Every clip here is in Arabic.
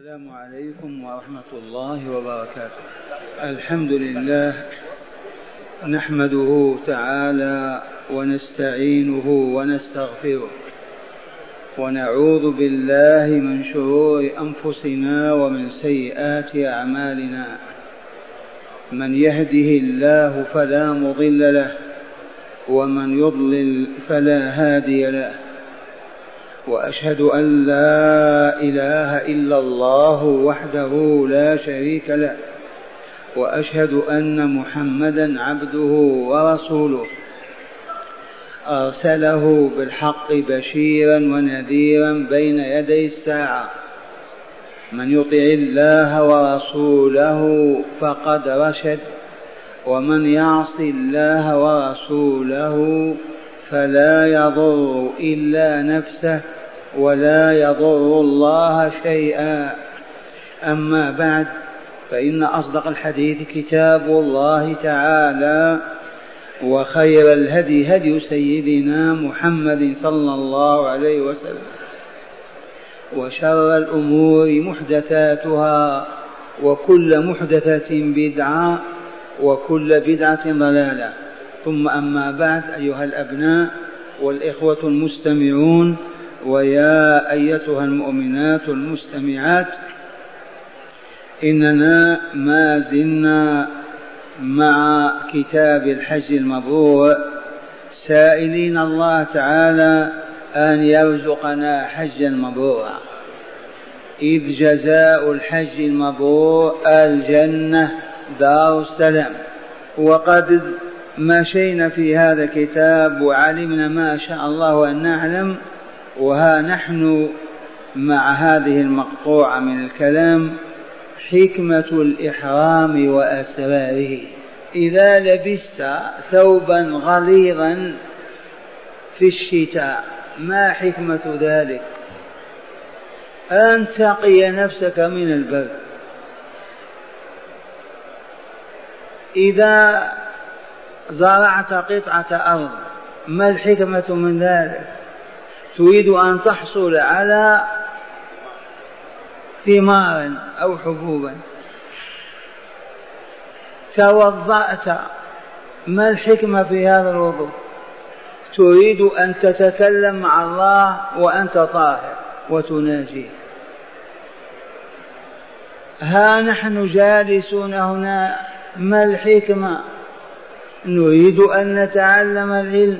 السلام عليكم ورحمة الله وبركاته. الحمد لله نحمده تعالى ونستعينه ونستغفره ونعوذ بالله من شرور أنفسنا ومن سيئات أعمالنا. من يهده الله فلا مضل له ومن يضلل فلا هادي له، وأشهد أن لا إله إلا الله وحده لا شريك له، وأشهد أن محمدا عبده ورسوله أرسله بالحق بشيرا ونذيرا بين يدي الساعة. من يطع الله ورسوله فقد رشد، ومن يعص الله ورسوله فلا يضر إلا نفسه ولا يضر الله شيئا. أما بعد، فإن أصدق الحديث كتاب الله تعالى، وخير الهدي هدي سيدنا محمد صلى الله عليه وسلم، وشر الأمور محدثاتها، وكل محدثة بدعة، وكل بدعة ضلالة. ثم أما بعد، أيها الأبناء والإخوة المستمعون، ويا أيتها المؤمنات المستمعات، إننا ما زلنا مع كتاب الحج المبرور، سائلين الله تعالى أن يرزقنا حجا مبرورا، إذ جزاء الحج المبرور الجنة دار السلام. وقد مشينا في هذا الكتاب وعلمنا ما شاء الله أن نعلم، وها نحن مع هذه المقطوعة من الكلام: حكمة الإحرام وأسراره. إذا لبست ثوبا غليظا في الشتاء، ما حكمة ذلك؟ أن تقي نفسك من البرد. إذا زرعت قطعة أرض، ما الحكمة من ذلك؟ تريد أن تحصل على ثمار أو حبوبا. توضأت، ما الحكمة في هذا الوضوء؟ تريد أن تتكلم مع الله وأنت طاهر وتناجيه. ها نحن جالسون هنا، ما الحكمة؟ نريد أن نتعلم العلم.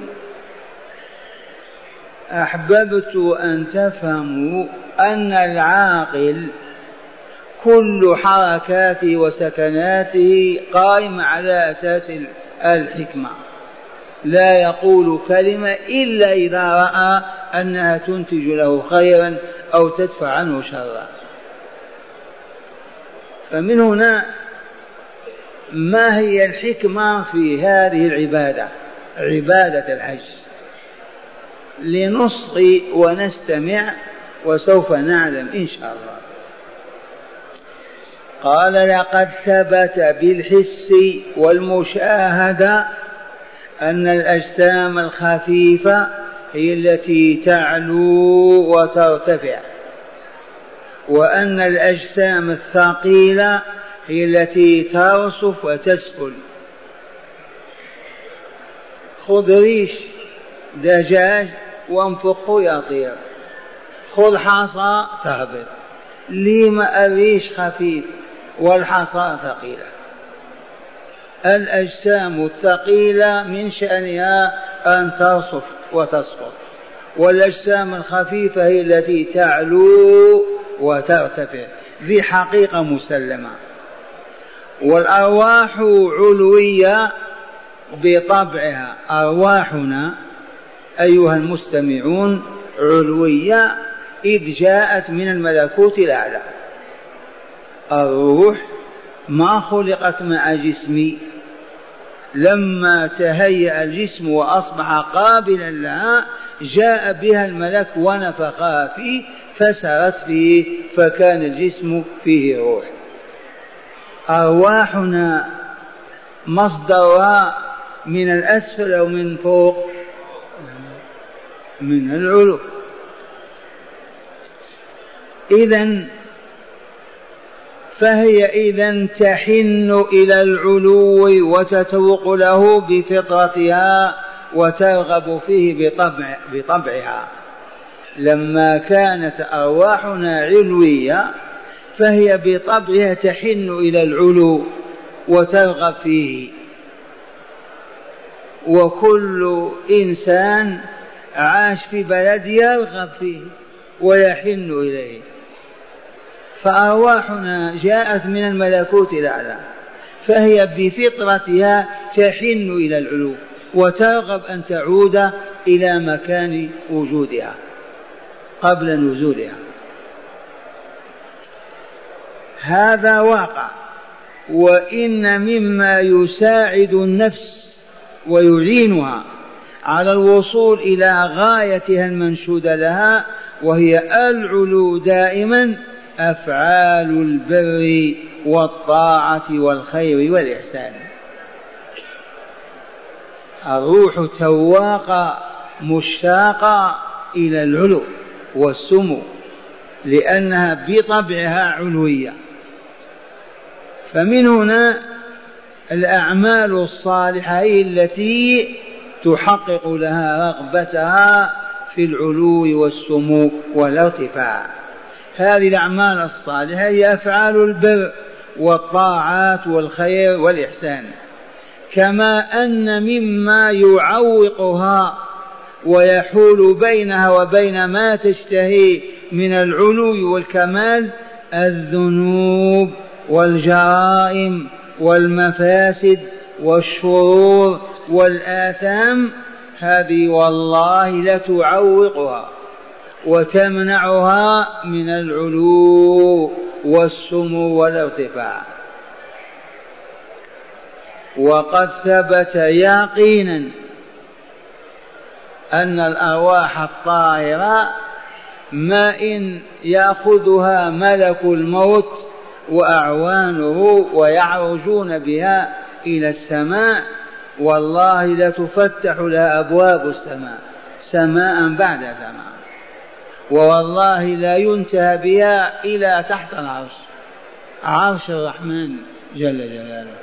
أحببت أن تفهموا أن العاقل كل حركاته وسكناته قائمة على أساس الحكمة، لا يقول كلمة إلا إذا رأى أنها تنتج له خيرا أو تدفع عنه شرا. فمن هنا، ما هي الحكمة في هذه العبادة، عبادة الحج؟ لنصغي ونستمع وسوف نعلم إن شاء الله. قال: لقد ثبت بالحس والمشاهدة أن الأجسام الخفيفة هي التي تعلو وترتفع، وأن الأجسام الثقيلة هي التي ترصف وتسفل. خذ ريش دجاج وانفخه يطير، خذ حصى تهبط. لما الريش خفيف والحصى ثقيلة؟ الأجسام الثقيلة من شأنها أن ترصف وتسقط، والأجسام الخفيفة هي التي تعلو وترتفع. ذي حقيقة مسلمة. والأرواح علوية بطبعها، أرواحنا أيها المستمعون علوية، إذ جاءت من الملكوت الأعلى. الروح ما خلقت مع جسمي، لما تهيأ الجسم وأصبح قابلا لها جاء بها الملك ونفخها فيه فسرت فيه، فكان الجسم فيه روح. أرواحنا مصدرها من الأسفل أو من فوق؟ من العلو. إذن فهي إذن تحن إلى العلو وتتوق له بفطرتها وترغب فيه بطبعها. لما كانت أرواحنا علوية فهي بطبعها تحن إلى العلو وترغب فيه، وكل إنسان عاش في بلد يرغب فيه ويحن إليه. فأرواحنا جاءت من الملكوت الأعلى، فهي بفطرتها تحن إلى العلو وترغب أن تعود إلى مكان وجودها قبل نزولها. هذا واقع. وإن مما يساعد النفس ويعينها على الوصول إلى غايتها المنشودة لها وهي العلو دائما أفعال البر والطاعة والخير والإحسان. الروح تواقة مشتاقة إلى العلو والسمو لأنها بطبعها علوية. فمن هنا الأعمال الصالحة هي التي تحقق لها رغبتها في العلو والسمو والارتفاع. هذه الأعمال الصالحة هي أفعال البر والطاعات والخير والإحسان. كما أن مما يعوقها ويحول بينها وبين ما تشتهي من العلو والكمال الذنوب والجرائم والمفاسد والشرور والآثام، هذه والله لتعوقها وتمنعها من العلو والسمو والارتفاع. وقد ثبت يقينا أن الأرواح الطاهرة ما إن يأخذها ملك الموت وأعوانه ويعرجون بها إلى السماء والله لتفتح لها أبواب السماء سماء بعد سماء، ووالله لا ينتهى بها إلى تحت العرش، عرش الرحمن جل جلاله،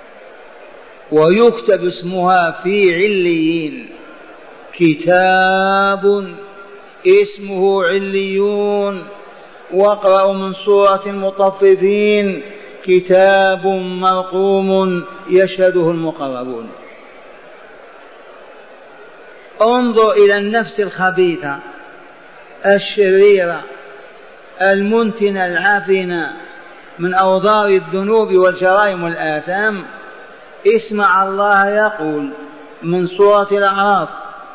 ويكتب اسمها في عليين، كتاب اسمه عليون. واقرأوا من سورة المطففين كتاب مرقوم يشهده المقربون. انظر إلى النفس الخبيثة الشريرة المنتنة العافنة من أوضار الذنوب والجرائم والآثام. اسمع الله يقول من سورة الأعراف: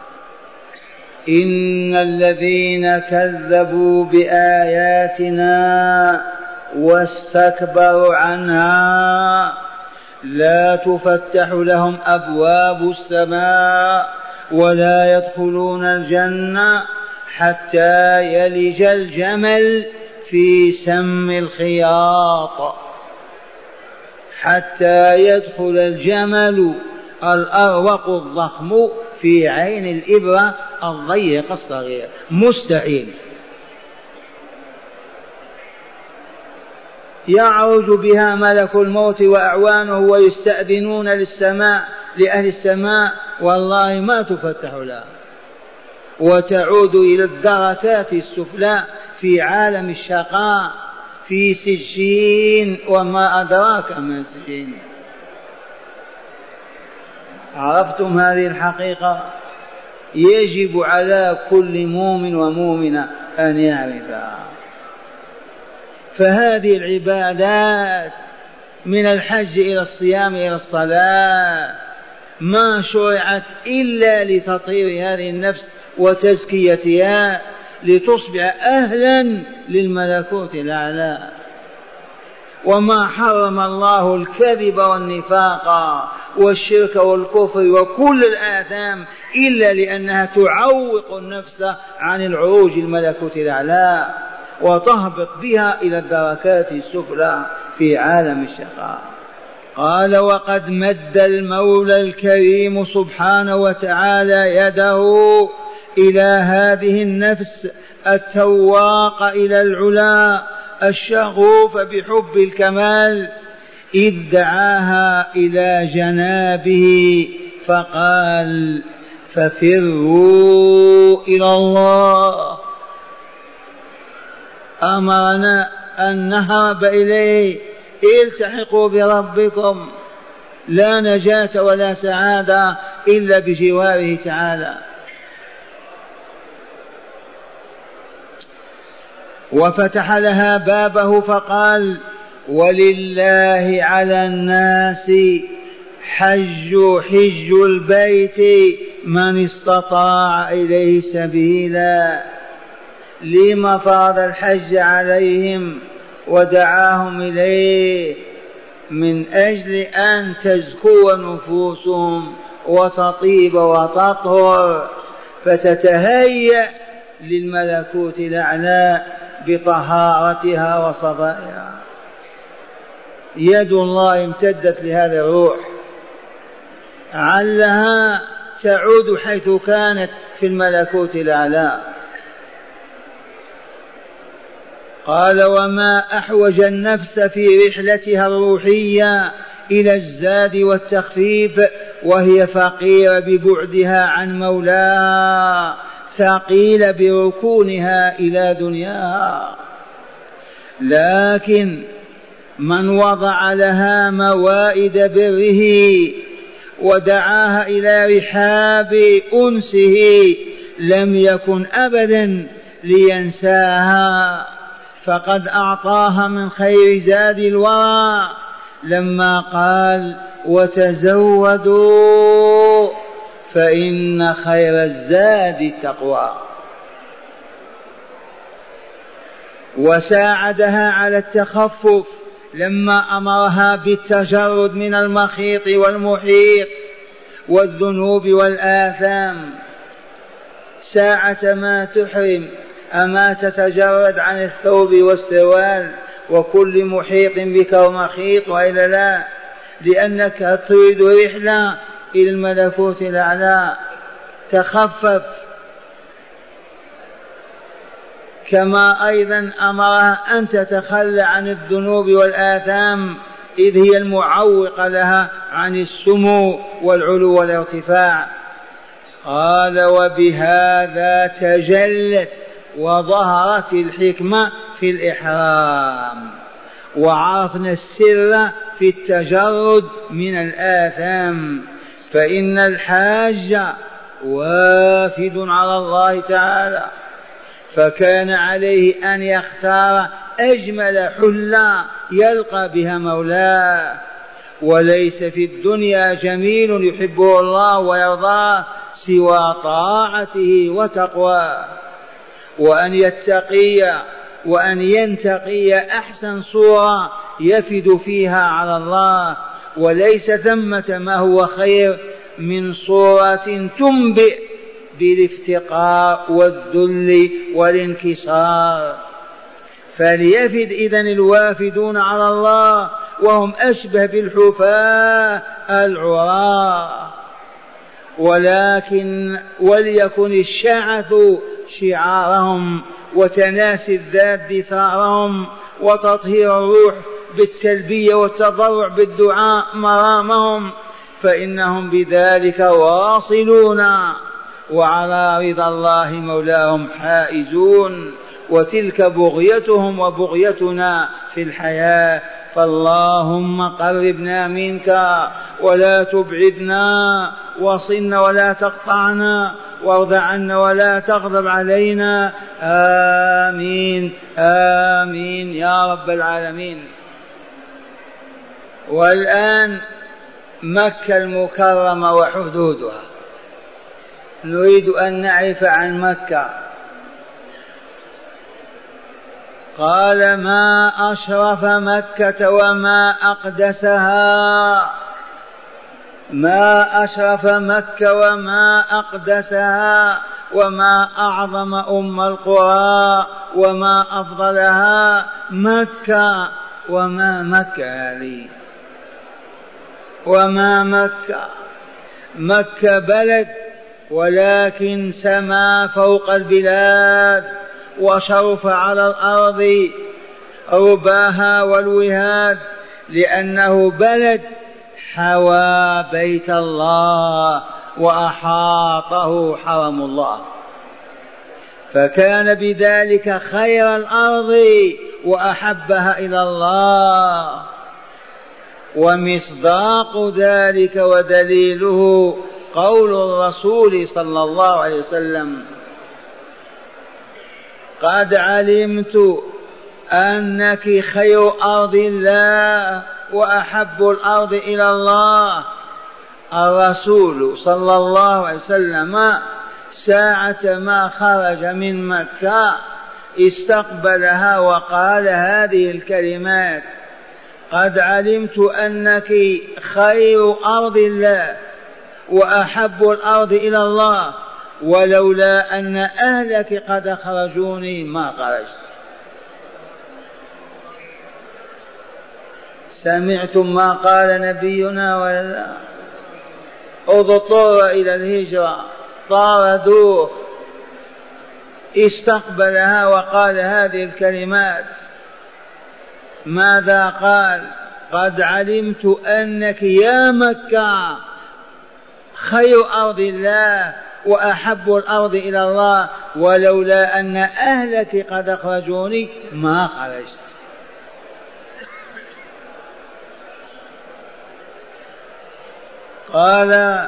إن الذين كذبوا بآياتنا واستكبروا عنها لا تفتح لهم أبواب السماء ولا يدخلون الجنة حتى يلج الجمل في سم الخياط، حتى يدخل الجمل الأروق الضخم في عين الإبرة الضيق الصغير، مستحيل. يعرج بها ملك الموت وأعوانه ويستأذنون للسماء لأهل السماء والله ما تفتح لها، وتعود إلى الدركات السفلى في عالم الشقاء في سجين وما أدراك ما سجين. عرفتم هذه الحقيقة؟ يجب على كل مؤمن ومؤمنة أن يعرفها. فهذه العبادات من الحج إلى الصيام إلى الصلاة ما شرعت إلا لتطهير هذه النفس وتزكيتها لتصبح أهلا للملكوت الأعلى. وما حرم الله الكذب والنفاق والشرك والكفر وكل الآثام إلا لأنها تعوق النفس عن العروج الملكوت الأعلى وتهبط بها إلى الدركات السفلى في عالم الشقاء. قال: وقد مد المولى الكريم سبحانه وتعالى يده إلى هذه النفس التواق إلى العلا الشغوف بحب الكمال، إذ دعاها إلى جنابه فقال ففروا إلى الله، أمرنا أن نهرب إليه، التحقوا بربكم، لا نجاة ولا سعادة إلا بجواره تعالى. وفتح لها بابه فقال ولله على الناس حج البيت من استطاع إليه سبيلا. لما فرض الحج عليهم ودعاهم إليه؟ من أجل أن تزكو نفوسهم وتطيب وتطهر، فتتهيأ للملكوت الأعلى بطهارتها وصفائها. يد الله امتدت لهذا الروح، علها تعود حيث كانت في الملكوت الأعلى. قال وما أحوج النفس في رحلتها الروحية إلى الزاد والتخفيف وهي فقيرة ببعدها عن مولاها، ثقيلة بركونها إلى دنياها. لكن من وضع لها موائد بره ودعاها إلى رحاب أنسه لم يكن أبدا لينساها، فقد أعطاها من خير زاد الورى لما قال وتزودوا فإن خير الزاد التقوى. وساعدها على التخفف لما أمرها بالتجرد من المخيط والمحيط والذنوب والآثام. ساعة ما تحرم أما تتجرد عن الثوب والسوال وكل محيط بك ومخيط، وإلا لا، لأنك تريد رحلة إلى الملكوت الأعلى، تخفف. كما أيضا أمرها أن تتخلى عن الذنوب والآثام إذ هي المعوقة لها عن السمو والعلو والارتفاع. قال وبهذا تجلت وظهرت الحكمة في الإحرام، وعرفنا السر في التجرد من الآثام، فإن الحاج وافد على الله تعالى، فكان عليه أن يختار أجمل حلة يلقى بها مولاه، وليس في الدنيا جميل يحبه الله ويرضاه سوى طاعته وتقواه، وأن ينتقي أحسن صورة يفد فيها على الله، وليس ثمة ما هو خير من صورة تنبئ بالافتقار والذل والانكسار. فليفد إذن الوافدون على الله وهم أشبه بالحفاة العراة، وليكن الشعث شعارهم وتناسي الذات دثارهم وتطهير الروح بالتلبية والتضرع بالدعاء مرامهم، فإنهم بذلك واصلون وعلى رضا الله مولاهم حائزون، وتلك بغيتهم وبغيتنا في الحياة. فاللهم قربنا منك ولا تبعدنا، وصلنا ولا تقطعنا، وارض عنا ولا تغضب علينا. آمين آمين يا رب العالمين. والآن مكة المكرمة وحدودها، نريد أن نعرف عن مكة. قال ما أشرف مكة وما أقدسها، ما أشرف مكة وما أقدسها، وما أعظم أم القرى وما أفضلها مكة. وما مكة هذه؟ وما مكة؟ مكة بلد ولكن سما فوق البلاد وشرف على الأرض، رباها والوهاد، لأنه بلد حوى بيت الله وأحاطه حرم الله، فكان بذلك خير الأرض وأحبها إلى الله. ومصداق ذلك ودليله قول الرسول صلى الله عليه وسلم: قد علمت أنك خير أرض الله وأحب الأرض إلى الله. الرسول صلى الله عليه وسلم ساعة ما خرج من مكة استقبلها وقال هذه الكلمات: قد علمت أنك خير أرض الله وأحب الأرض إلى الله، ولولا أن أهلك قد أخرجوني ما خرجت. سمعتم ما قال نبينا ولا؟ اضطر إلى الهجرة، طاردوه، استقبلها وقال هذه الكلمات. ماذا قال؟ قد علمت أنك يا مكة خير أرض الله وأحب الأرض إلى الله، ولولا أن أهلك قد أخرجوني ما خرجت. قال: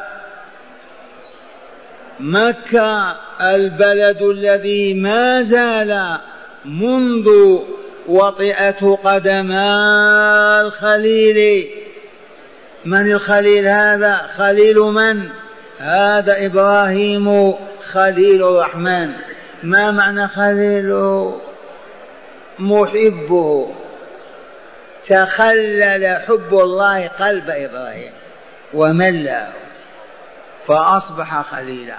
مكة البلد الذي ما زال منذ وطئته قدما الخليل. من الخليل هذا؟ خليل من؟ هذا إبراهيم خليل الرحمن. ما معنى خليله؟ محبه. تخلل حب الله قلب إبراهيم وملأه فأصبح خليلا.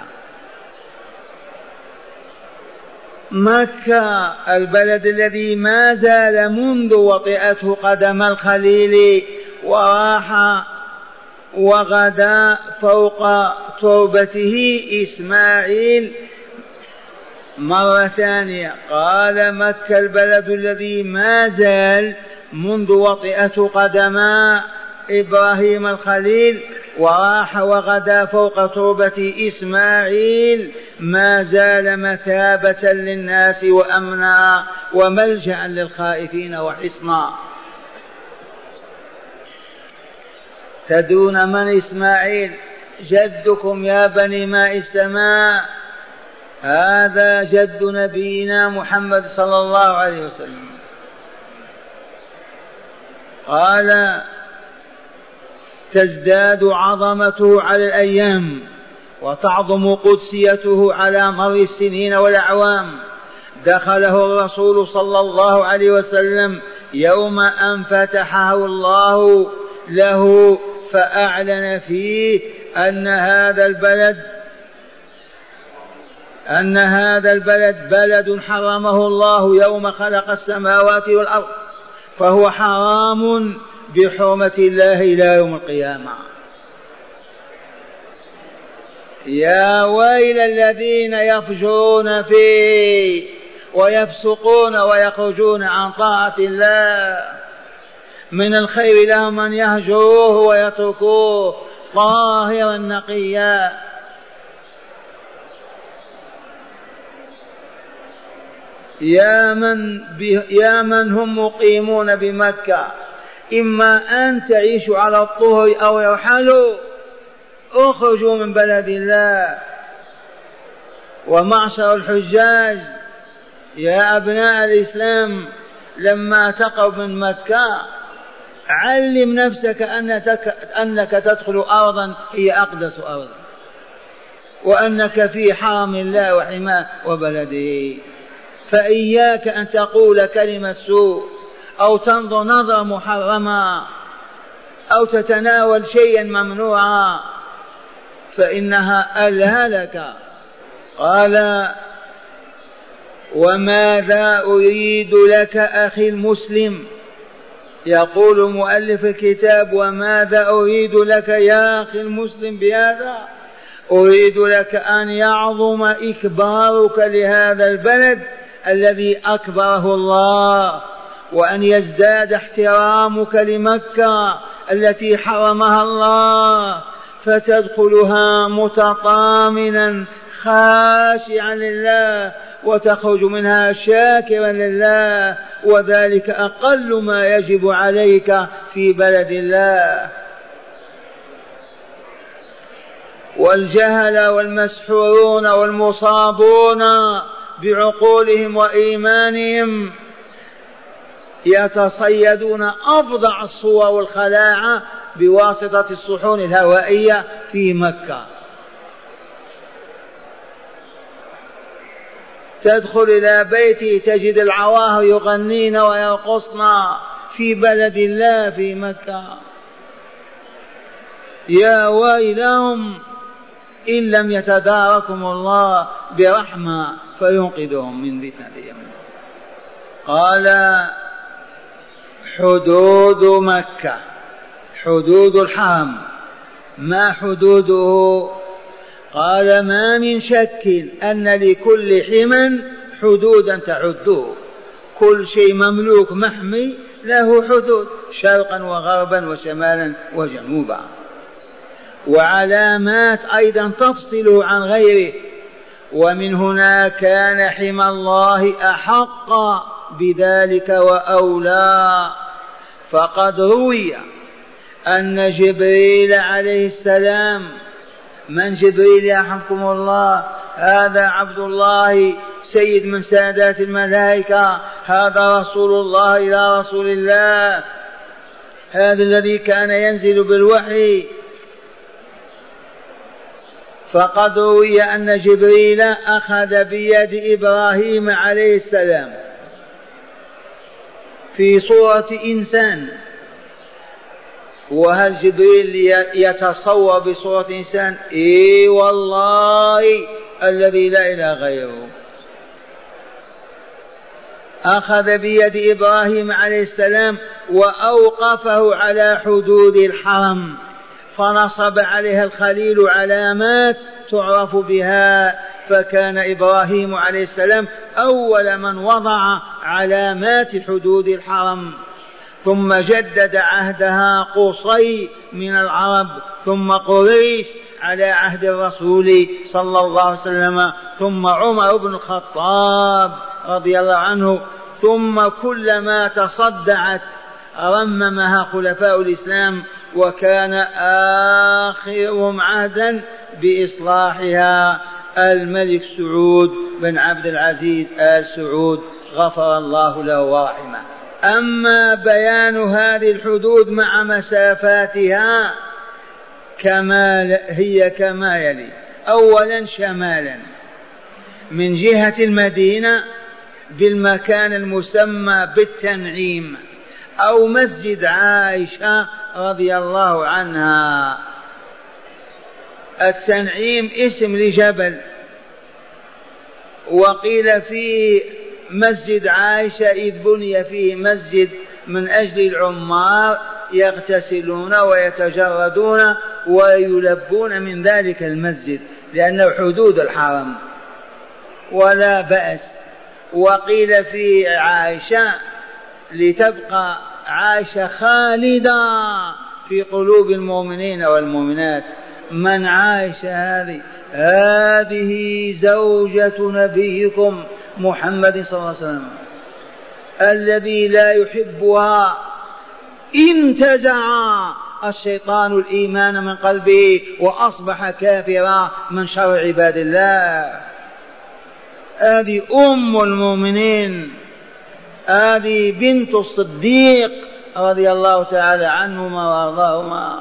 مكة البلد الذي ما زال منذ وطئته قدم الخليل وراح وغدا فوق تربته إسماعيل. مرة ثانية قال: مكة البلد الذي ما زال منذ وطئته قدما إبراهيم الخليل وراح وغدا فوق تربة إسماعيل، ما زال مثابة للناس وأمنا وملجأ للخائفين وحصنا. تدرون من إسماعيل؟ جدكم يا بني ماء السماء، هذا جد نبينا محمد صلى الله عليه وسلم. قال: تزداد عظمته على الأيام وتعظم قدسيته على مر السنين والأعوام. دخله الرسول صلى الله عليه وسلم يوم أن فتحه الله له فأعلن فيه أن هذا البلد بلد حرمه الله يوم خلق السماوات والأرض، فهو حرام بحرمة الله إلى يوم القيامة. يا ويل الذين يفجرون فيه ويفسقون ويخرجون عن طاعة الله. من الخير لهم من يهجروه ويتركوه طاهرا نقيا. يا من هم مقيمون بمكة، إما أن تعيشوا على الطهر أو يرحلوا، اخرجوا من بلد الله. ومعشر الحجاج يا أبناء الإسلام، لما تقرب من مكة علم نفسك أنك تدخل أرضا هي أقدس أرض، وأنك في حرم الله وحماه وبلده. فإياك أن تقول كلمة سوء أو تنظر نظرة محرمة أو تتناول شيئا ممنوعا، فإنها الهلك. قال: وماذا أريد لك أخي المسلم؟ يقول مؤلف الكتاب: وماذا أريد لك يا أخي المسلم بهذا؟ أريد لك أن يعظم إكبارك لهذا البلد الذي أكبره الله وأن يزداد احترامك لمكة التي حرمها الله، فتدخلها متطامنا خاشعا لله وتخرج منها شاكرا لله، وذلك أقل ما يجب عليك في بلد الله. والجهل والمسحورون والمصابون بعقولهم وإيمانهم يتصيدون أفظع الصور والخلاعة بواسطة الصحون الهوائية في مكة. تدخل إلى بيته تجد العواهر يغنين ويرقصن في بلد الله في مكة. يا ويلهم إن لم يتداركم الله برحمة فينقذهم من فتنتهم. قال حدود مكة حدود الحرم، ما حدوده؟ قال ما من شك أن لكل حمى حدودا تعده، كل شيء مملوك محمي له حدود، شرقا وغربا وشمالا وجنوبا، وعلامات أيضا تفصله عن غيره. ومن هنا كان حمى الله أحق بذلك وأولى، فقد روي أن جبريل عليه السلام، من جبريل يرحمكم الله؟ هذا عبد الله سيد من سادات الملائكة، هذا رسول الله إلى رسول الله، هذا الذي كان ينزل بالوحي. فقد روي أن جبريل أخذ بيد إبراهيم عليه السلام في صورة إنسان. وهل جبريل يتصور بصورة إنسان؟ إي والله الذي لا إله غيره. أخذ بيد إبراهيم عليه السلام وأوقفه على حدود الحرم، فنصب عليها الخليل علامات تعرف بها، فكان إبراهيم عليه السلام أول من وضع علامات حدود الحرم. ثم جدد عهدها قصي من العرب، ثم قريش على عهد الرسول صلى الله عليه وسلم، ثم عمر بن الخطاب رضي الله عنه، ثم كلما تصدعت رممها خلفاء الإسلام، وكان آخرهم عهدا بإصلاحها الملك سعود بن عبد العزيز آل سعود غفر الله له ورحمه. أما بيان هذه الحدود مع مسافاتها هي كما يلي: أولا شمالا من جهة المدينة بالمكان المسمى بالتنعيم أو مسجد عائشة رضي الله عنها. التنعيم اسم لجبل، وقيل فيه مسجد عائشة إذ بني فيه مسجد من أجل العمار يغتسلون ويتجردون ويلبون من ذلك المسجد لأنه حدود الحرم ولا بأس. وقيل فيه عائشة لتبقى عائشة خالدة في قلوب المؤمنين والمؤمنات. من عائشة هذه زوجة نبيكم محمد صلى الله عليه وسلم الذي لا يحبها انتزع الشيطان الإيمان من قلبه وأصبح كافرا من شر عباد الله. هذه أم المؤمنين، هذه بنت الصديق رضي الله تعالى عنهما وارضاهما.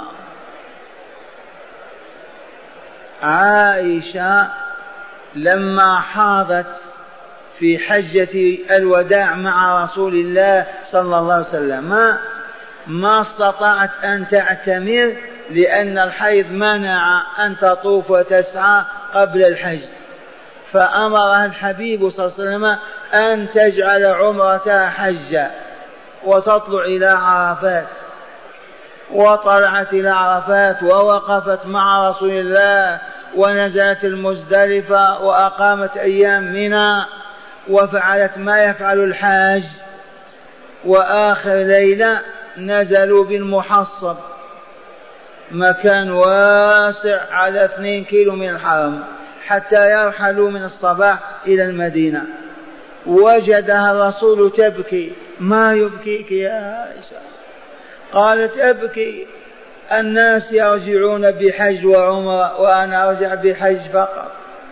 عائشة لما حاضت في حجة الوداع مع رسول الله صلى الله عليه وسلم ما استطاعت أن تعتمر لأن الحيض منع أن تطوف وتسعى قبل الحج، فأمرها الحبيب صلى الله عليه وسلم أن تجعل عمرتها حجة وتطلع إلى عرفات. وطلعت إلى عرفات ووقفت مع رسول الله ونزلت المزدلفة وأقامت أيام منى وفعلت ما يفعل الحاج، وآخر ليلة نزلوا بالمحصب، مكان واسع على 2 كيلو من الحرم، حتى يرحلوا من الصباح إلى المدينة. وجدها الرسول تبكي. ما يبكيك يا عائشة؟ قالت أبكي، الناس يرجعون بحج وعمرة وأنا أرجع بحج فقط،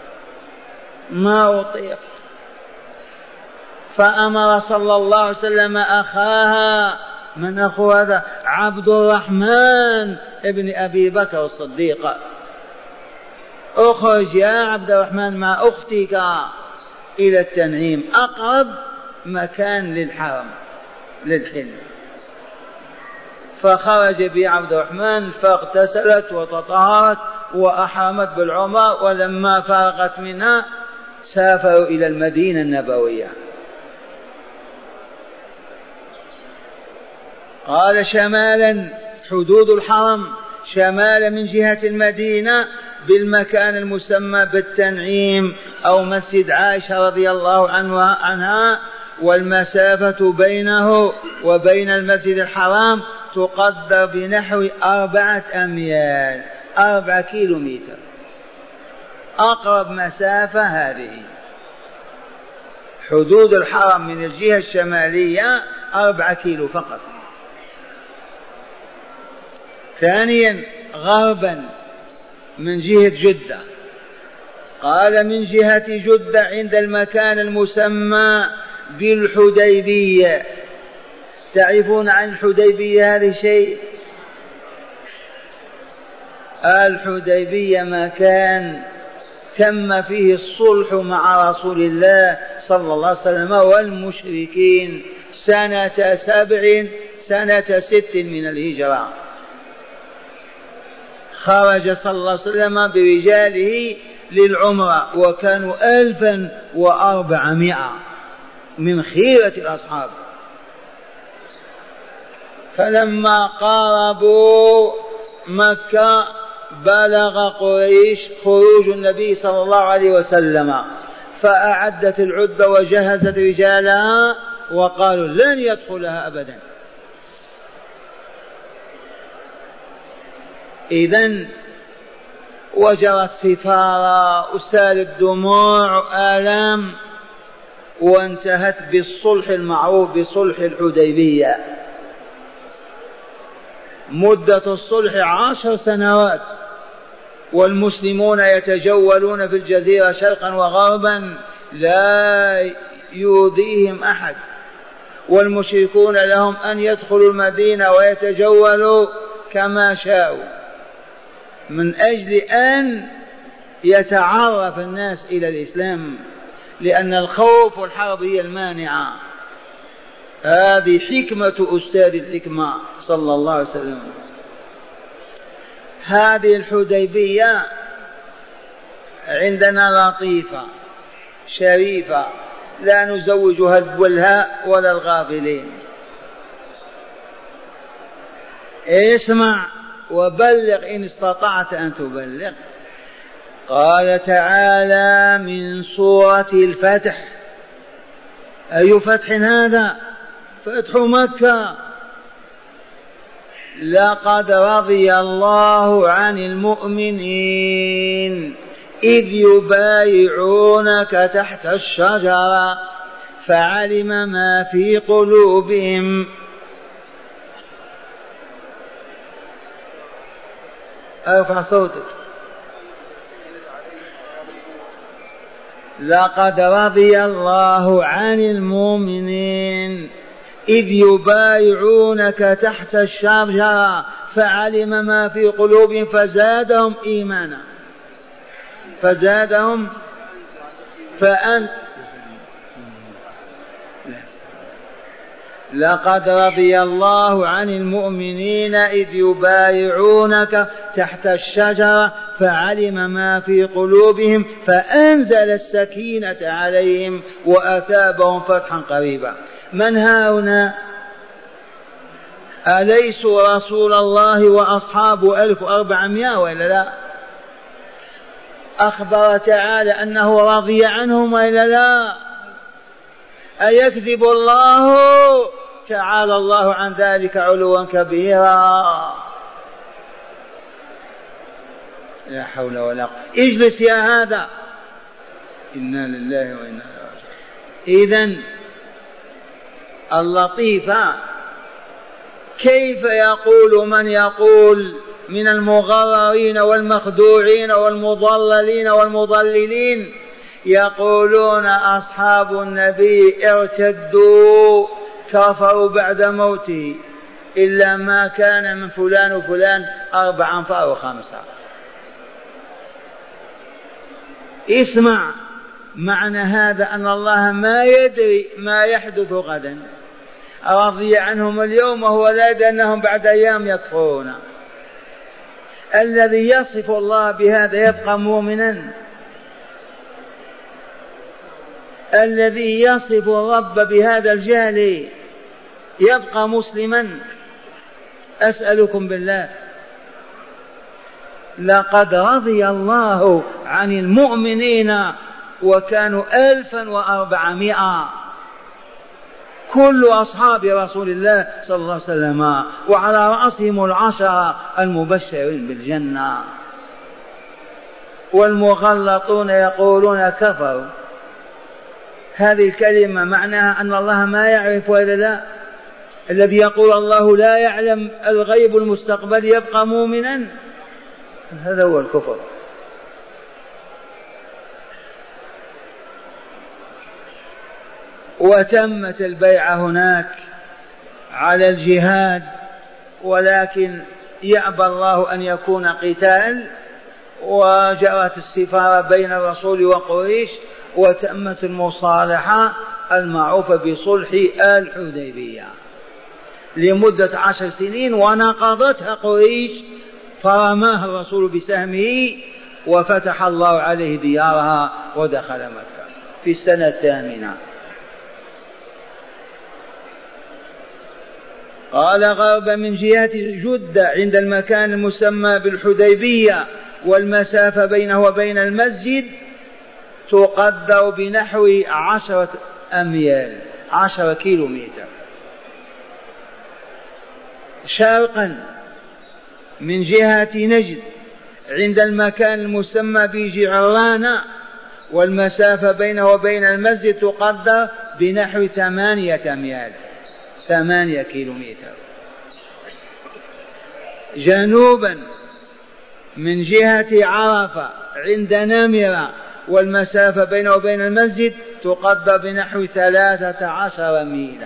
ما أطيق. فأمر صلى الله عليه وسلم أخاها. من أخو هذا؟ عبد الرحمن ابن أبي بكر الصديق. اخرج يا عبد الرحمن مع أختك إلى التنعيم، أقرب مكان للحرم للحل. فخرج بعبد الرحمن فاغتسلت وتطهرت وأحرمت بالعمرة، ولما فرغت منها سافروا إلى المدينة النبوية. قال شمالا حدود الحرم، شمالا من جهة المدينة بالمكان المسمى بالتنعيم أو مسجد عائشة رضي الله عنها، والمسافة بينه وبين المسجد الحرام تقدر بنحو 4 أميال، 4 كيلومتر. أقرب مسافة هذه. حدود الحرم من الجهة الشمالية 4 كيلو فقط. ثانيا غربا من جهة جدة، قال من جهة جدة عند المكان المسمى بالحديبية. تعرفون عن الحديبية هذه شيء؟ الحديبية مكان تم فيه الصلح مع رسول الله صلى الله عليه وسلم والمشركين سنة 6 من الهجرة. خرج صلى الله عليه وسلم برجاله للعمرة، وكانوا 1400 من خيرة الأصحاب. فلما قاربوا مكة بلغ قريش خروج النبي صلى الله عليه وسلم، فأعدت العدة وجهزت رجالها وقالوا لن يدخلها أبدا. إذن وجرت سفارة وسالت دموع وآلام، وانتهت بالصلح المعروف بصلح الحديبية. مدة الصلح 10 سنوات، والمسلمون يتجولون في الجزيرة شرقا وغربا لا يؤذيهم أحد، والمشركون لهم أن يدخلوا المدينة ويتجولوا كما شاءوا، من أجل أن يتعرف الناس إلى الإسلام، لأن الخوف والحرب هي المانعة. هذه حكمة أستاذ الحكمة صلى الله عليه وسلم. هذه الحديبية عندنا لطيفة شريفة لا نزوجها الولهاء ولا الغافلين. اسمع وبلغ إن استطعت أن تبلغ. قال تعالى من سورة الفتح. أي فتح هذا؟ فتح مكة. لقد رضي الله عن المؤمنين إذ يبايعونك تحت الشجرة فعلم ما في قلوبهم. ارفع صوتك. لقد رضي الله عن المؤمنين إذ يبايعونك تحت الشجرة فعلم ما في قلوبهم فزادهم إيمانا لقد رضي الله عن المؤمنين إذ يبايعونك تحت الشجرة فعلم ما في قلوبهم فأنزل السكينة عليهم وأثابهم فتحا قريبا. من هؤلاء؟ أليسوا رسول الله وأصحابه 1400 وإلا لا؟ أخبر تعالى أنه رضي عنهم وإلا لا؟ أيكذب الله تعالى الله عن ذلك علوا كبيرا. لا حول ولا قوة. اجلس يا هذا، إنا لله وإنا إليه راجعون. إذن اللطيفة كيف يقول من يقول من المغررين والمخدوعين والمضللين والمضللين، يقولون أصحاب النبي ارتدوا كفروا بعد موته إلا ما كان من فلان وفلان 4 أنفار و5. اسمع معنى هذا أن الله ما يدري ما يحدث غدا، رضي عنهم اليوم وهو لا يدري أنهم بعد أيام يكفرون. الذي يصف الله بهذا يبقى مؤمنا؟ الذي يصف الرب بهذا الجهل يبقى مسلما؟ أسألكم بالله. لقد رضي الله عن المؤمنين وكانوا 1400 كل أصحاب رسول الله صلى الله عليه وسلم، وعلى رأسهم 10 المبشرين بالجنة. والمغلطون يقولون كفروا. هذه الكلمة معناها أن الله ما يعرف ولا لا؟ الذي يقول الله لا يعلم الغيب المستقبل يبقى مؤمنا؟ هذا هو الكفر. وتمت البيعة هناك على الجهاد، ولكن يأبى الله أن يكون قتال، وجرت السفارة بين الرسول وقريش، وتمت المصالحة المعروفة بصلح الحديبية لمدة 10 سنين، ونقضتها قريش فرماها الرسول بسهمه وفتح الله عليه ديارها ودخل مكة في السنة 8. قال غرب من جهة جدة عند المكان المسمى بالحديبية، والمسافة بينه وبين المسجد تقدر بنحو 10 أميال 10 كيلومتر. شرقا من جهة نجد عند المكان المسمى بجعرانة، والمسافة بينه وبين المسجد تقدر بنحو 8 أميال 8 كيلومتر. جنوبا من جهة عرفة عند نمرة، والمسافة بينه وبين المسجد تقدر بنحو 13 ميلا.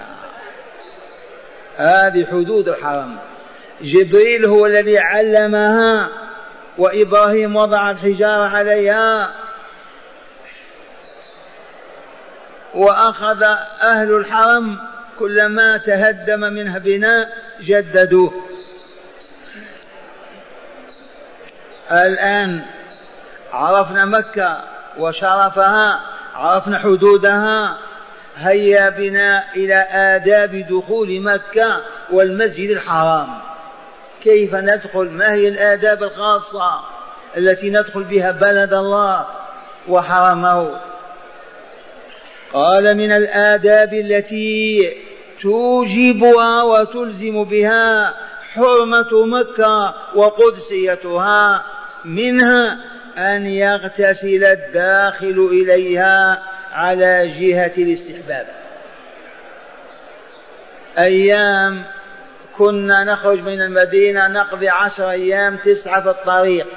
هذه حدود الحرم. جبريل هو الذي علمها، وإبراهيم وضع الحجارة عليها، وأخذ أهل الحرم كلما تهدم منها بناء جددوه. الآن عرفنا مكة وشرفها، عرفنا حدودها، هيا بنا إلى آداب دخول مكة والمسجد الحرام. كيف ندخل؟ ما هي الآداب الخاصة التي ندخل بها بلد الله وحرمه؟ قال من الآداب التي توجبها وتلزم بها حرمة مكة وقدسيتها، منها أن يغتسل الداخل إليها على جهة الاستحباب. أيام كنا نخرج من المدينة نقضي 10 أيام 9 في الطريق،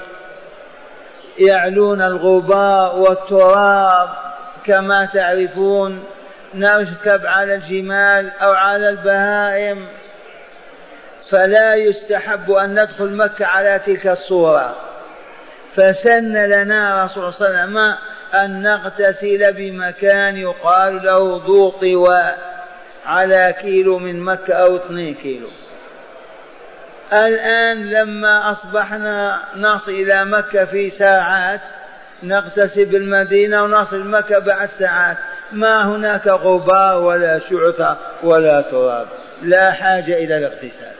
يعلون الغبار والتراب كما تعرفون، نركب على الجمال أو على البهائم، فلا يستحب أن ندخل مكة على تلك الصورة. فسن لنا رسول الله صلى الله عليه وسلم أن نغتسل بمكان يقال له ذو طواء على كيلو من مكة أو 2 كيلو. الآن لما أصبحنا نصل إلى مكة في ساعات، نغتسل بالمدينة ونصل مكة بعد ساعات، ما هناك غبار ولا شعثة ولا تراب، لا حاجة إلى الاغتسال.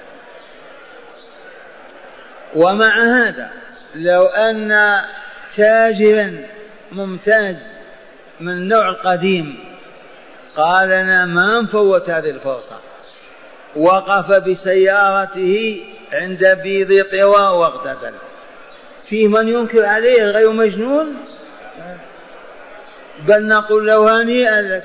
ومع هذا لو أن تاجرا ممتاز من النوع القديم قال لنا ما نفوت هذه الفرصة، وقف بسيارته عند بيض طوى واغتسل. فيه من ينكر عليه غير مجنون؟ بل نقول له هنيئا لك،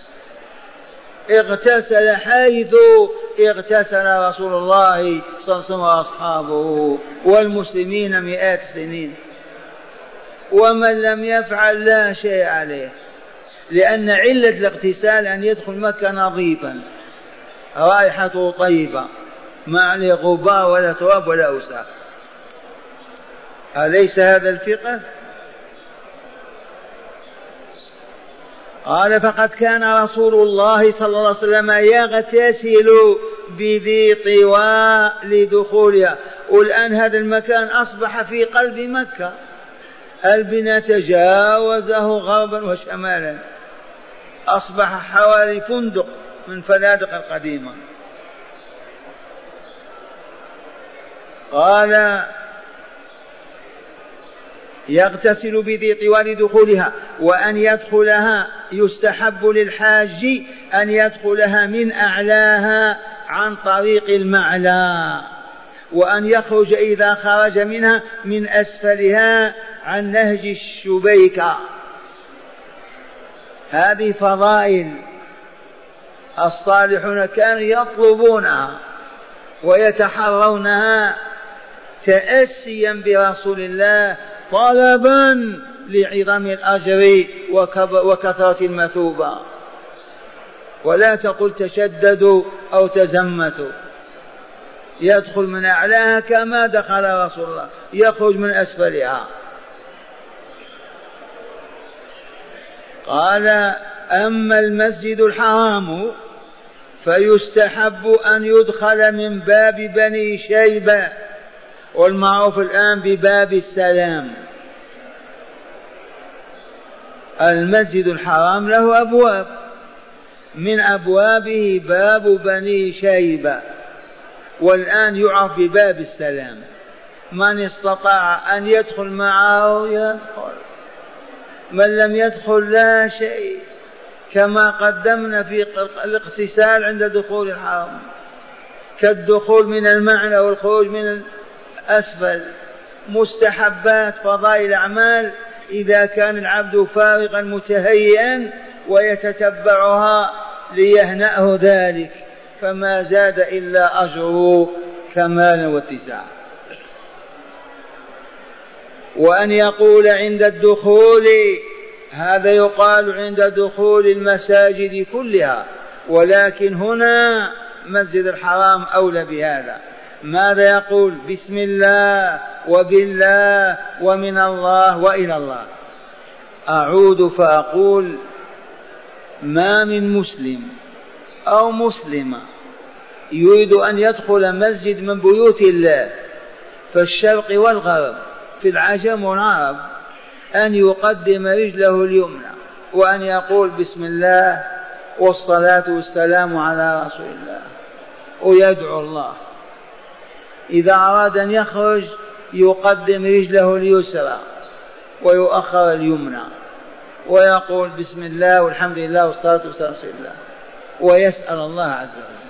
اغتسل حيث اغتسل رسول الله صلى الله عليه وسلم وأصحابه والمسلمين مئات السنين، ومن لم يفعل لا شيء عليه، لأن علة الاغتسال أن يدخل مكة نظيفا رائحته طيبة ما عليه غبار ولا تراب ولا أوساخ. أليس هذا الفقه؟ قال فقد كان رسول الله صلى الله عليه وسلم يغتسل بذي طوى لدخولها. والآن هذا المكان أصبح في قلب مكة، البناء تجاوزه غربا وشمالا، أصبح حوالي فندق من فنادق القديمة. قال يغتسل بذي طوى لدخولها، وأن يدخلها يستحب للحاج أن يدخلها من أعلاها عن طريق المعلى، وأن يخرج إذا خرج منها من أسفلها عن نهج الشبيكة. هذه فضائل الصالحون كانوا يطلبونها ويتحرونها تأسيا برسول الله، طلبا لعظم الأجر وكثرة المثوبة. ولا تقل تشددوا أو تزمتوا، يدخل من أعلاها كما دخل رسول الله، يخرج من أسفلها. قال أما المسجد الحرام فيستحب أن يدخل من باب بني شيبة، والمعروف الآن بباب السلام. المسجد الحرام له أبواب، من أبوابه باب بني شيبة، والآن يعرف بباب السلام. من استطاع أن يدخل معه يدخل، من لم يدخل لا شيء، كما قدمنا في الاغتسال عند دخول الحرم كالدخول من المعنى والخروج من الأسفل. مستحبات فضائل أعمال إذا كان العبد فارغا متهيئا ويتتبعها ليهنأه ذلك، فما زاد إلا أجره كمالا واتساعا. وأن يقول عند الدخول، هذا يقال عند دخول المساجد كلها، ولكن هنا مسجد الحرام أولى بهذا. ماذا يقول؟ بسم الله وبالله ومن الله وإلى الله. أعود فأقول ما من مسلم أو مسلمة يريد أن يدخل مسجد من بيوت الله في الشرق والغرب في العجم والعرب أن يقدم رجله اليمنى وأن يقول بسم الله والصلاة والسلام على رسول الله ويدعو الله. إذا أراد أن يخرج يقدم رجله اليسرى ويؤخر اليمنى ويقول بسم الله والحمد لله والصلاة والسلام على رسول الله ويسأل الله عز وجل.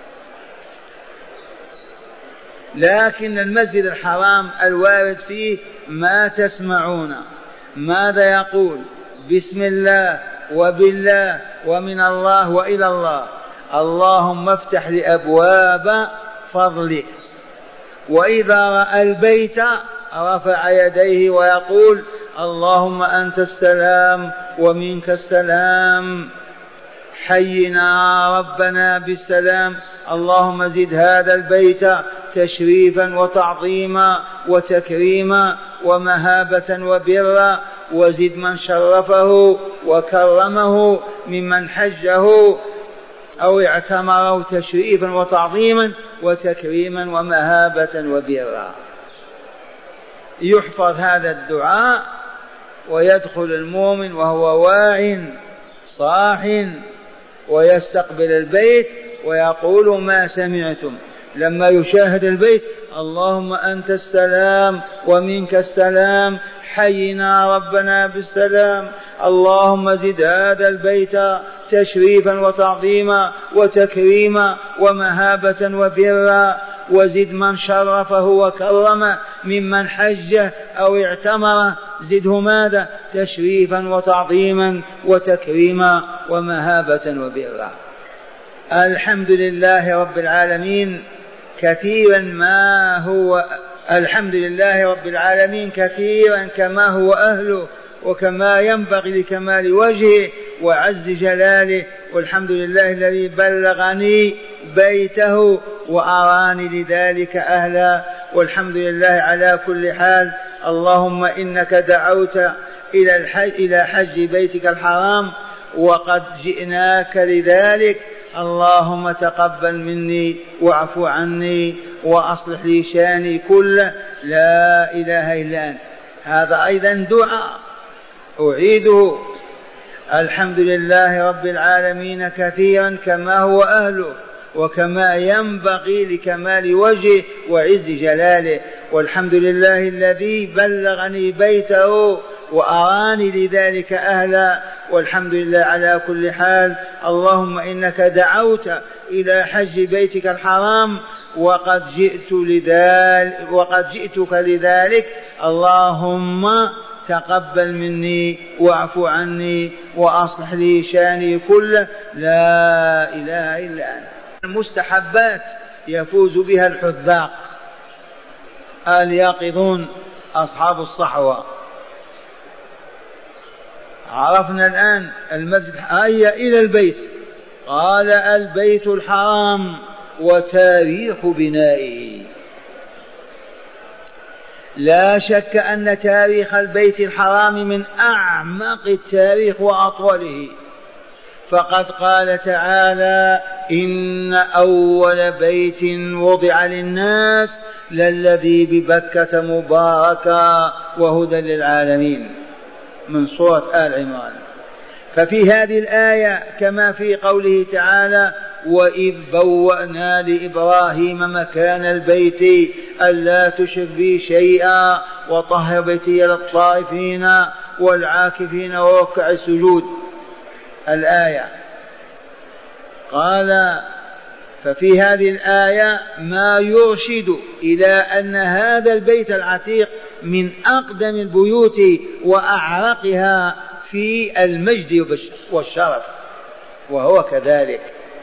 لكن المسجد الحرام الوارد فيه ما تسمعون ماذا يقول؟ بسم الله وبالله ومن الله وإلى الله، اللهم افتح لأبواب فضلك. وإذا رأى البيت رفع يديه ويقول اللهم أنت السلام ومنك السلام، حينا ربنا بالسلام، اللهم زد هذا البيت تشريفا وتعظيما وتكريما ومهابة وبرا، وزد من شرفه وكرمه ممن حجه أو اعتمره تشريفا وتعظيما وتكريما ومهابة وبرا. يحفظ هذا الدعاء ويدخل المؤمن وهو واع صاح ويستقبل البيت ويقول ما سمعتم لما يشاهد البيت، اللهم أنت السلام ومنك السلام، حينا ربنا بالسلام. اللهم زد هذا البيت تشريفا وتعظيما وتكريما ومهابة وبرا، وزد من شرفه وكرمه ممن حجه أو اعتمره، زده ماذا؟ تشريفا وتعظيما وتكريما ومهابة وبرا. الحمد لله رب العالمين كثيرا ما هو الحمد لله رب العالمين كثيرا كما هو أهله وكما ينبغي لكمال وجهه وعز جلاله. والحمد لله الذي بلغني بيته وأراني لذلك أهلا، والحمد لله على كل حال. اللهم إنك دعوت إلى حج بيتك الحرام وقد جئناك لذلك، اللهم تقبل مني واعف عني وأصلح لي شاني كله، لا إله إلا أنت. هذا أيضا دعاء أعيده. الحمد لله رب العالمين كثيرا كما هو أهله وكما ينبغي لكمال وجهه وعز جلاله. والحمد لله الذي بلغني بيته وأراني لذلك أهلا، والحمد لله على كل حال. اللهم إنك دعوت إلى حج بيتك الحرام وقد جئتك لذلك، اللهم تقبل مني واعف عني وأصلح لي شاني كله، لا إله إلا أنت. المستحبات يفوز بها الحذاق اليقظون أصحاب الصحوة. عرفنا الآن المسجد هيا إلى البيت، قال البيت الحرام وتاريخ بنائه. لا شك أن تاريخ البيت الحرام من أعمق التاريخ وأطوله، فقد قال تعالى: إن أول بيت وضع للناس للذي ببكة مباركا وهدى للعالمين، من سورة آل عمران. ففي هذه الآية كما في قوله تعالى: وإذ بوأنا لإبراهيم مكان البيت ألا تشرك بي شيئا وطهر بيتي للطائفين والعاكفين وركع السجود. الآية قال: ففي هذه الآية ما يرشد إلى أن هذا البيت العتيق من أقدم البيوت وأعرقها في المجد والشرف، وهو كذلك.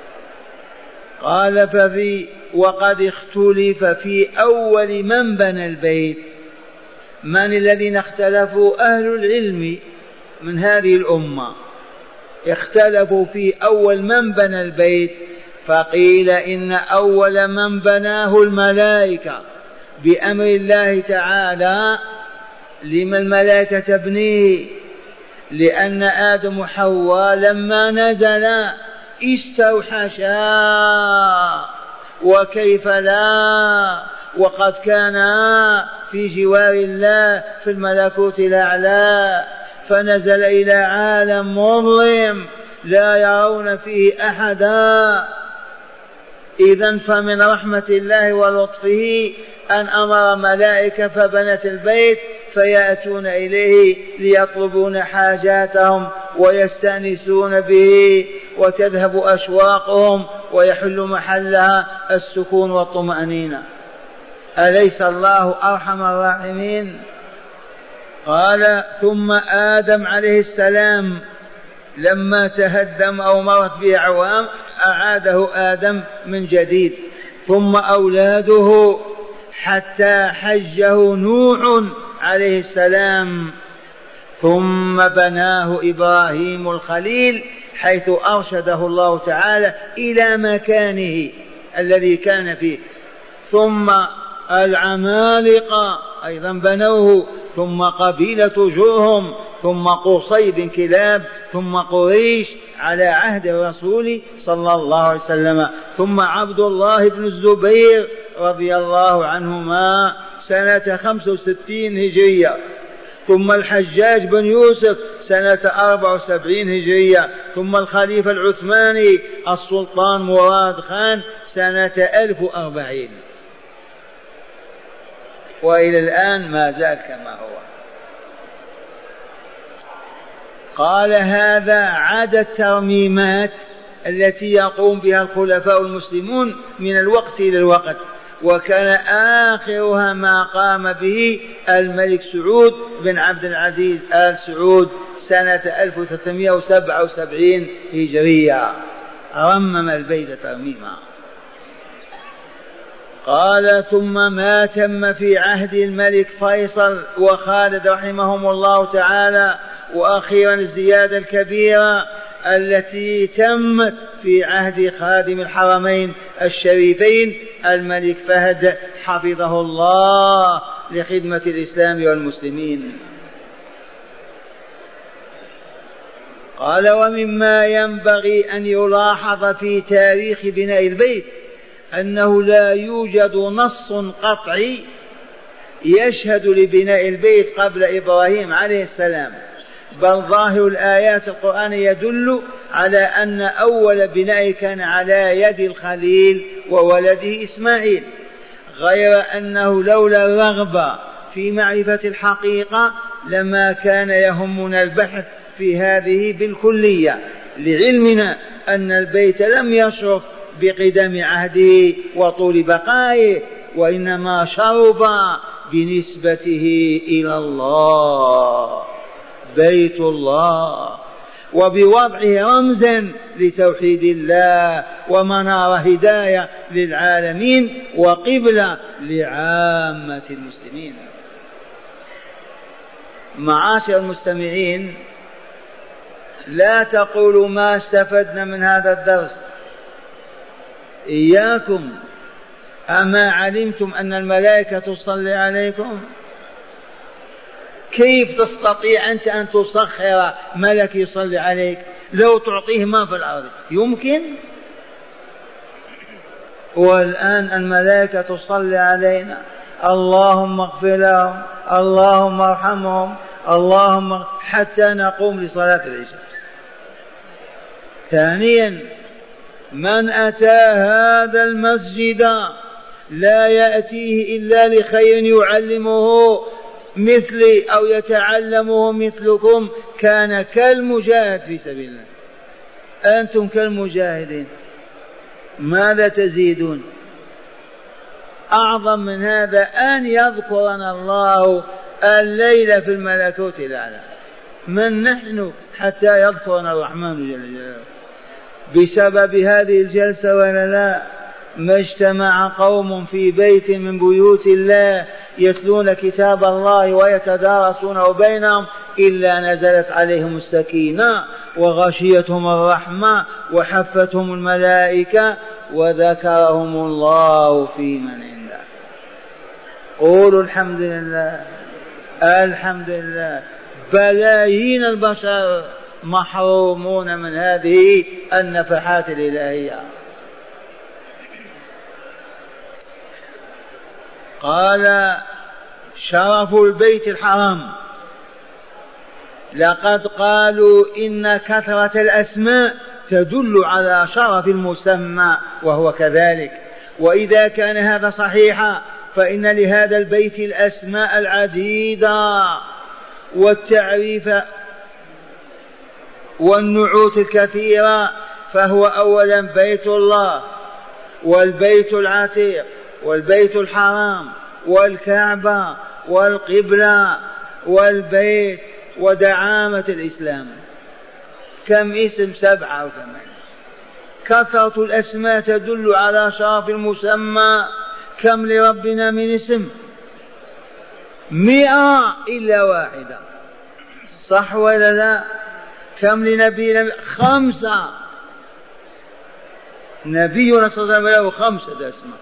قال: وقد اختلف في أول من بنى البيت. من الذين اختلفوا؟ أهل العلم من هذه الأمة اختلفوا في أول من بنى البيت، فقيل إن أول من بناه الملائكة بأمر الله تعالى. لما الملائكة تبنيه؟ لأن آدم وحواء لما نزلا استوحشا، وكيف لا، وقد كانا في جوار الله في الملكوت الأعلى، فنزل إلى عالم مظلم لا يرون فيه أحدا. إذن فمن رحمة الله ولطفه أن أمر ملائكة فبنت البيت فيأتون إليه ليطلبون حاجاتهم ويستأنسون به وتذهب أشواقهم ويحل محلها السكون والطمأنينة. أليس الله أرحم الراحمين؟ قال: ثم آدم عليه السلام لما تهدم أو مرت به أعوام أعاده آدم من جديد، ثم أولاده حتى حجه نوح عليه السلام، ثم بناه إبراهيم الخليل حيث أرشده الله تعالى إلى مكانه الذي كان فيه، ثم العمالقة أيضا بنوه، ثم قبيلة جرهم، ثم قصي بن كلاب، ثم قريش على عهد الرسول صلى الله عليه وسلم، ثم عبد الله بن الزبير رضي الله عنهما سنة 65 هجرية، ثم الحجاج بن يوسف سنة 74 هجرية، ثم الخليفة العثماني السلطان مراد خان سنة 1040، وإلى الآن ما زال كما هو. قال هذا عدا الترميمات التي يقوم بها الخلفاء المسلمون من الوقت إلى الوقت، وكان آخرها ما قام به الملك سعود بن عبد العزيز آل سعود سنة 1377 هجرية، رمم البيت ترميما. قال ثم ما تم في عهد الملك فيصل وخالد رحمهم الله تعالى، وأخيرا الزيادة الكبيرة التي تمت في عهد خادم الحرمين الشريفين الملك فهد حفظه الله لخدمة الإسلام والمسلمين. قال ومما ينبغي أن يلاحظ في تاريخ بناء البيت أنه لا يوجد نص قطعي يشهد لبناء البيت قبل إبراهيم عليه السلام، بل ظاهر الآيات القرآن يدل على أن أول بناء كان على يد الخليل وولده إسماعيل، غير أنه لولا الرغبة في معرفة الحقيقة لما كان يهمنا البحث في هذه بالكلية، لعلمنا أن البيت لم يشرف بقدم عهده وطول بقائه، وإنما شرف بنسبته إلى الله، بيت الله، وبوضعه رمزا لتوحيد الله ومنار هداية للعالمين وقبلة لعامة المسلمين. معاشر المستمعين، لا تقولوا ما استفدنا من هذا الدرس، إياكم، أما علمتم أن الملائكة تصلي عليكم؟ كيف تستطيع أنت أن تسخر ملك يصلي عليك؟ لو تعطيه ما في الأرض يمكن؟ والآن الملائكة تصلي علينا، اللهم اغفر لهم، اللهم ارحمهم، اللهم، حتى نقوم لصلاة العشاء. ثانيا، من أتى هذا المسجد لا يأتيه إلا لخير يعلمه مثلي أو يتعلمه مثلكم كان كالمجاهد في سبيل الله. أنتم كالمجاهدين، ماذا تزيدون؟ أعظم من هذا أن يذكرنا الله الليل في الملكوت الأعلى. من نحن حتى يذكرنا الرحمن جل جلاله؟ بسبب هذه الجلسة ولا لا؟ ما اجتمع قوم في بيت من بيوت الله يتلون كتاب الله ويتدارسونه بينهم إلا نزلت عليهم السكينة وغشيتهم الرحمة وحفتهم الملائكة وذكرهم الله في من عنده. قولوا الحمد لله، الحمد لله. بلايين البشر محرومون من هذه النفحات الإلهية. قال شرف البيت الحرام، لقد قالوا إن كثرة الأسماء تدل على شرف المسمى، وهو كذلك. وإذا كان هذا صحيحا فإن لهذا البيت الأسماء العديدة والتعريف والنعوت الكثيرة، فهو أولا بيت الله والبيت العتيق والبيت الحرام والكعبة والقبلة والبيت ودعامة الإسلام. كم اسم؟ 7 أو 8. كثرة الأسماء تدل على شرف المسمى. كم لربنا من اسم؟ 100 إلا واحدة، صح ولا لا؟ كم لنبينا؟ 5. نبينا صلى الله عليه وسلم له 5 أسماء.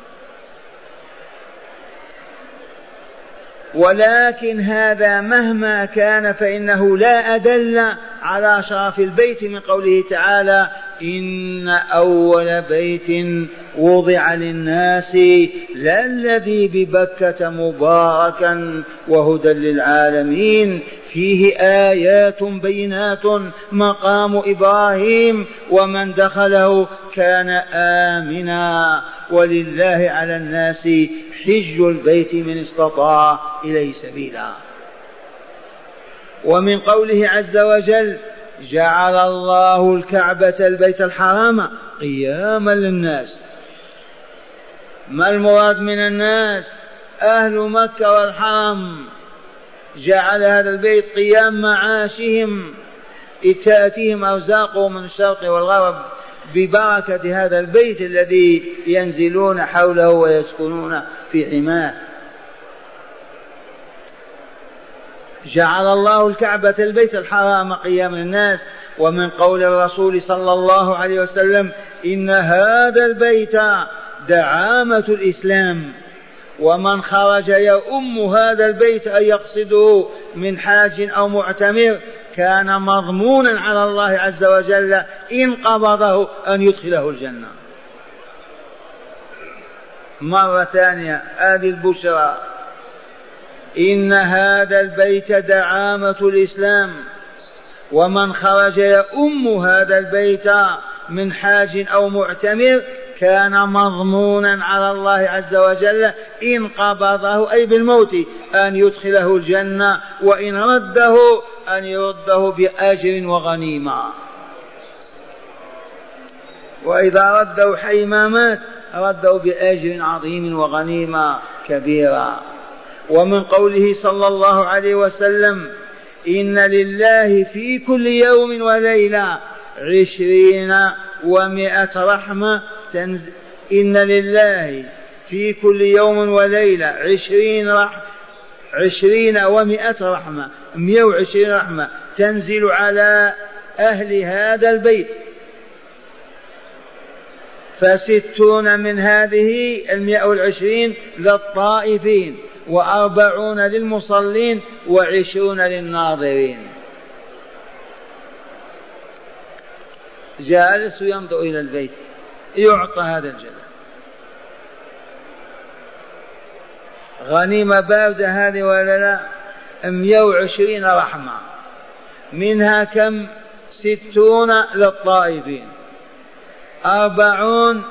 ولكن هذا مهما كان فإنه لا أدل على شرف البيت من قوله تعالى إن أول بيت وضع للناس للذي ببكة مباركا وهدى للعالمين فيه آيات بينات مقام إبراهيم ومن دخله كان آمنا ولله على الناس حج البيت من استطاع إليه سبيلا. ومن قوله عز وجل جعل الله الكعبة البيت الحرام قياما للناس. ما المراد من الناس؟ أهل مكة والحرم. جعل هذا البيت قيام معاشهم، تأتيهم أرزاقهم من الشرق والغرب ببركة هذا البيت الذي ينزلون حوله ويسكنون في حماه. جعل الله الكعبة البيت الحرام قيام الناس. ومن قول الرسول صلى الله عليه وسلم إن هذا البيت دعامة الإسلام، ومن خرج يؤم هذا البيت أن يقصده من حاج أو معتمر كان مضمونا على الله عز وجل إن قبضه أن يدخله الجنة. مرة ثانية هذه البشرى، إن هذا البيت دعامة الإسلام، ومن خرج يؤم هذا البيت من حاج أو معتمر كان مضمونا على الله عز وجل إن قبضه أي بالموت أن يدخله الجنة، وإن رده أن يرده بأجر وغنيمة، وإذا رده حي ما مات رده بأجر عظيم وغنيمة كبيرة. ومن قوله صلى الله عليه وسلم إن لله في كل يوم وليلة 20 و100 رحمة إن لله في كل يوم وليلة 20 و100 رحمة، 120 رحمة تنزل على أهل هذا البيت، ف60 من هذه 120 للطائفين، و40 للمصلين، و20 للناظرين. جالس ينظر إلى البيت يعطى هذا الجزاء. غنيمة باردة هذه ولا لا؟ 120 رحمة، منها كم؟ 60 للطائفين، 40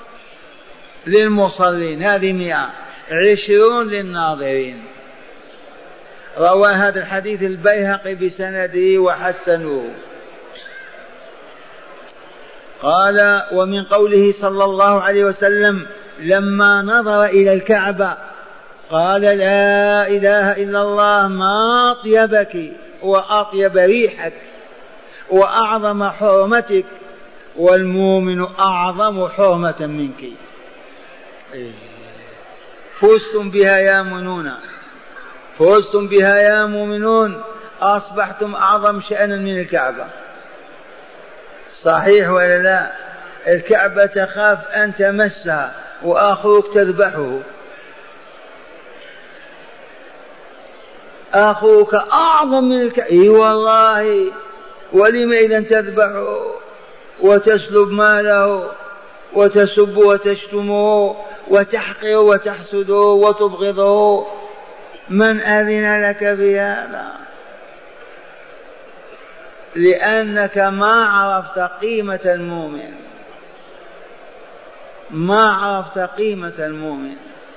للمصلين، هذه 100، 20 للناظرين. روى هذا الحديث البيهقي بسنده وحسنه. قال ومن قوله صلى الله عليه وسلم لما نظر إلى الكعبة قال لا إله إلا الله ما أطيبك وأطيب ريحك وأعظم حرمتك والمؤمن أعظم حرمة منك. فزتم بها يا مؤمنون، فزتم بها يا مؤمنون، أصبحتم أعظم شأنا من الكعبة. صحيح ولا لا؟ الكعبة تخاف أن تمسها وأخوك تذبحه، أخوك أعظم من الكعبة. إي والله، ولم إذا تذبحه وتسلب ماله وتسب وتشتمه وتحقره وتحسده وتبغضه؟ من أذن لك بهذا؟ لأنك ما عرفت قيمة المؤمن، ما عرفت قيمة المؤمن.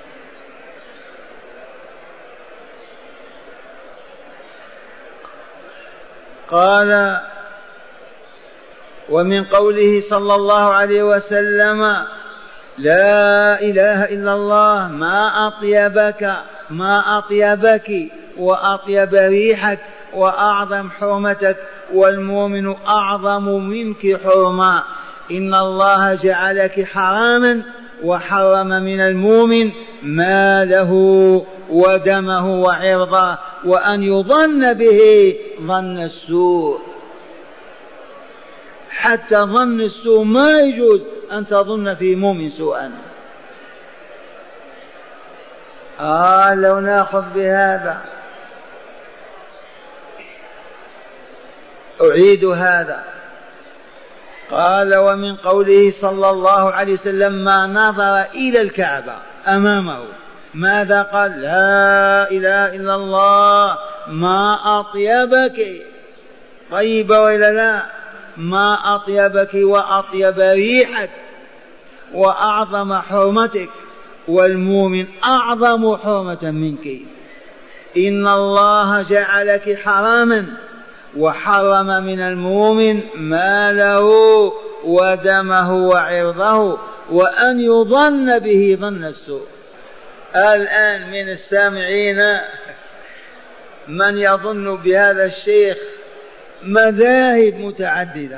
قال ومن قوله صلى الله عليه وسلم لا إله إلا الله ما أطيبك، ما أطيبك وأطيب ريحك وأعظم حرمتك والمؤمن أعظم منك حرمة. إن الله جعلك حراما وحرم من المؤمن ماله ودمه وعرضه وأن يظن به ظن السوء. حتى ظن السوء ما يجوز أن تظن في مؤمن سوءا. لو نأخذ بهذا أعيد هذا. قال ومن قوله صلى الله عليه وسلم ما نظر إلى الكعبة أمامه ماذا قال؟ لا إله إلا الله ما أطيبك. طيبة وإلا لا؟ ما أطيبك وأطيب ريحك وأعظم حرمتك والمؤمن أعظم حرمة منك. إن الله جعلك حراما وحرم من المؤمن ماله ودمه وعرضه وأن يظن به ظن السوء. الآن من السامعين من يظن بهذا الشيخ مذاهب متعددة.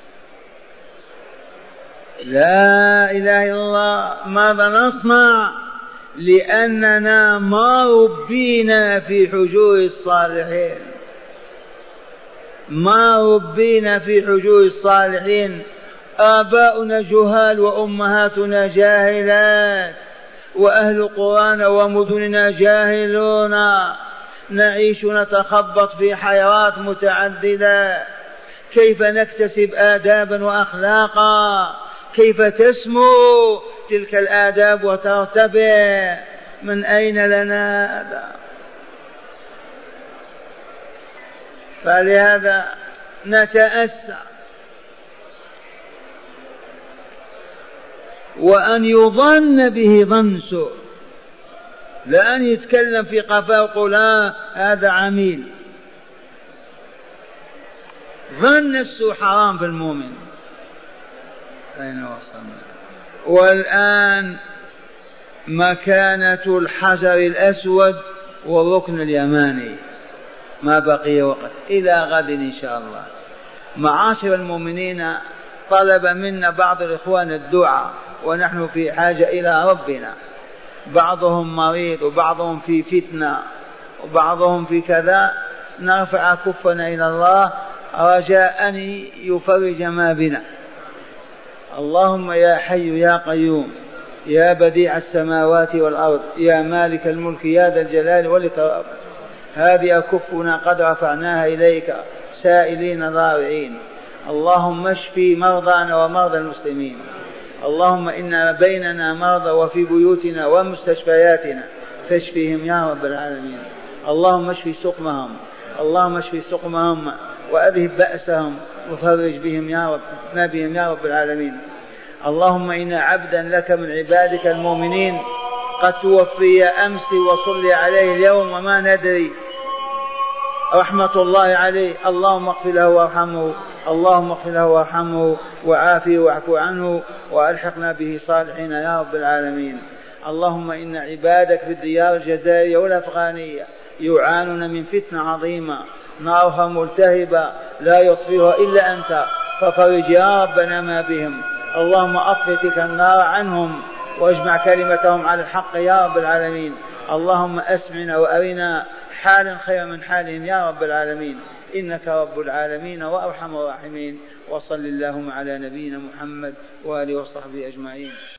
لا إله إلا الله. ماذا نصنع؟ لأننا ما ربينا في حجور الصالحين، ما ربينا في حجور الصالحين. آباؤنا جهال وأمهاتنا جاهلات وأهل القرآن ومدننا جاهلون، نعيش نتخبط في حيرات متعددة. كيف نكتسب آدابا وأخلاقا؟ كيف تسمو تلك الآداب وترتفع؟ من أين لنا هذا؟ فلهذا نتأسى. وأن يظن به ظن سوء، لأن يتكلم في قفاه ويقول هذا عميل. ظن السوء حرام في المؤمن. أين وصلنا؟ والآن مكانة الحجر الأسود والركن اليماني، ما بقي وقت إلى غد إن شاء الله. معاشر المؤمنين، طلب منا بعض الإخوان الدعاء ونحن في حاجة إلى ربنا. بعضهم مريض وبعضهم في فتنة وبعضهم في كذا. نرفع كفنا إلى الله رجاء أن يفرج ما بنا. اللهم يا حي يا قيوم يا بديع السماوات والأرض يا مالك الملك يا ذا الجلال والإكرام، هذه أكفنا قد رفعناها إليك سائلين ضارعين. اللهم اشفي مرضانا ومرضى المسلمين. اللهم إن بيننا مرضى وفي بيوتنا ومستشفياتنا فاشفهم يا رب العالمين. اللهم اشفي سقمهم، اللهم اشفي سقمهم وأذهب بأسهم وفرج بهم يا رب، ما بهم يا رب العالمين. اللهم إن عبدا لك من عبادك المؤمنين قد توفي أمس وصلي عليه اليوم وما ندري، رحمة الله عليه. اللهم اغفر له وارحمه، اللهم اغفر له وارحمه وعافيه واعف عنه وألحقنا به صالحين يا رب العالمين. اللهم إن عبادك في الديار الجزائرية والأفغانية يعانون من فتنة عظيمة، نارها ملتهبة لا يطفئها إلا أنت، ففرج يا ربنا ما بهم. اللهم أطفئ تلك النار عنهم واجمع كلمتهم على الحق يا رب العالمين. اللهم أسمعنا وأرنا حالا خير من حالهم يا رب العالمين، إنك رب العالمين وأرحم الراحمين. وصل اللهم على نبينا محمد وآله وصحبه أجمعين.